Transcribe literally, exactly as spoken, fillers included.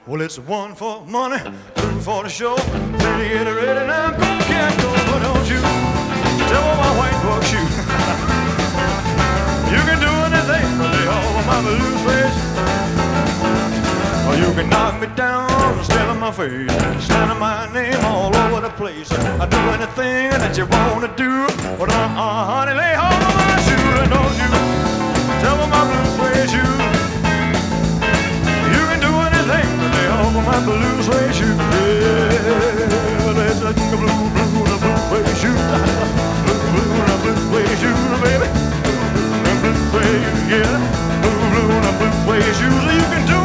Well, it's one for money, two for the show. Ready, get ready, now go, can't go, but don't you tell my white book shoe. You can do anything but lay over my blue face. Or you can knock me down, stare in my face, slander my name all over the place. I do anything that you wanna do, but uh-uh, honey, lay hold of my shoe, and don't you tell me my blue suede shoe. You can do anything but lay hold of my blue suede shoe. Yeah, that's a blue, blue, blue suede shoe. Blue, blue, blue suede shoe, baby. Blue, blue suede, yeah. Blue, blue, blue suede shoes. You can do